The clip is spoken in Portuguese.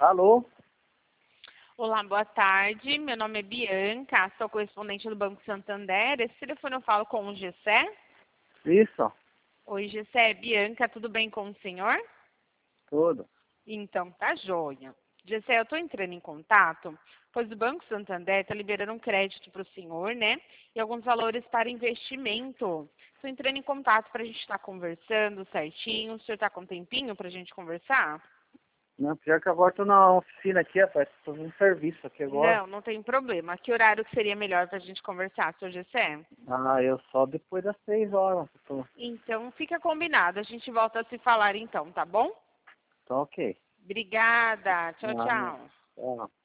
Alô? Olá, boa tarde. Meu nome é Bianca, sou correspondente do Banco Santander. Esse telefone eu falo com o Gessé. Isso, Oi, Gessé, Bianca, tudo bem com o senhor? tudo. Então, tá joia. Gessé, eu estou entrando em contato, pois o Banco Santander está liberando um crédito para o senhor, né? E alguns valores para investimento. Estou entrando em contato para a gente estar conversando certinho. O senhor está com um tempinho para a gente conversar? Não, pior que agora tô na oficina aqui, rapaz. Tô fazendo serviço aqui agora. Não, não tem problema. Que horário que seria melhor para a gente conversar, senhor Gessé? Ah, eu só depois das 6 horas. Então, fica combinado. A gente volta a se falar então, tá bom? Tá ok. Obrigada. Tchau, Ah, tchau. tchau.